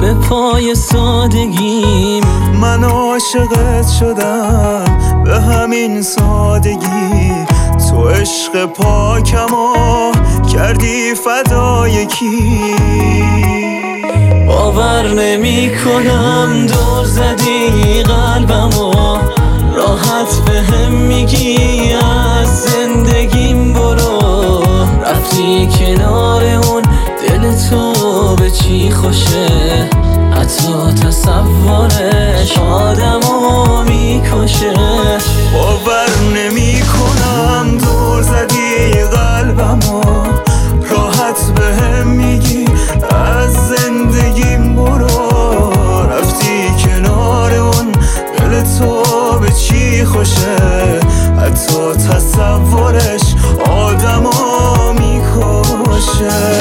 به پای سادگیم. من عاشقت شدم به همین سادگی، تو عشق پاکمو کردی فدای کی. باور نمی کنم دور زدی قلبمو، راحت بهم میگی از زندگیم برو. رفتی کنار اون دل تو به چی خوشه، حتی تصورش آدمو میکشه. باور نمی کنم دور زدی قلبمو، راحت بهم میگی از زندگیم برو. رفتی کنار اون دل تو به چی خوشه، حتی تصورش آدمو میکشه.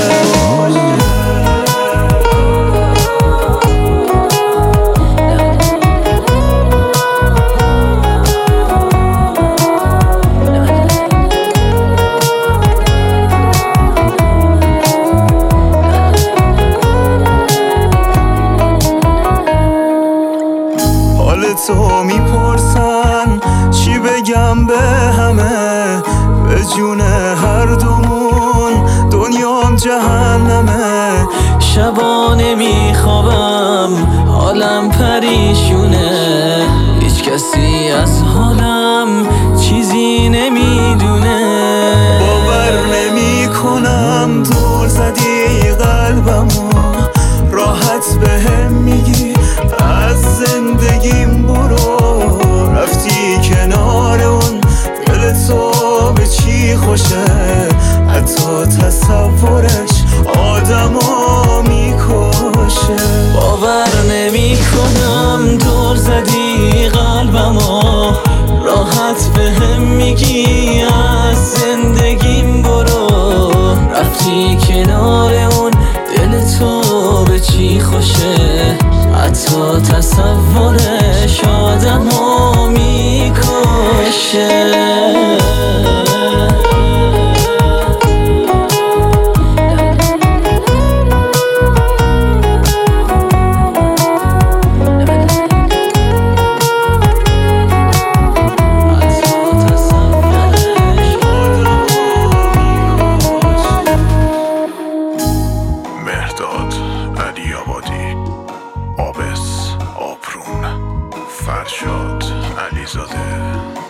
تو میپرسن چی بگم به همه، به جون هر دومون دنیام جهنمه. شبا نمیخوابم حالم پریشونه، هیچ کسی از حالم چیزی نمیدونه. باور نمی کنم دور زدی قلبمو، راحت بهم میگی از زندگیم برو. رفتی کنار اون دل تو به چی خوشه، حتی تصورش آدمو میکشه. باور نمی کنم دور زدی قلبمو، راحت بهم میگی از زندگیم برو. رفتی کنار اون دل تو به چی خوشه، حتی تصورش آدمو میکشه. مهرداد علی‌آبادی، آبس آپرون، فرشاد علیزاده.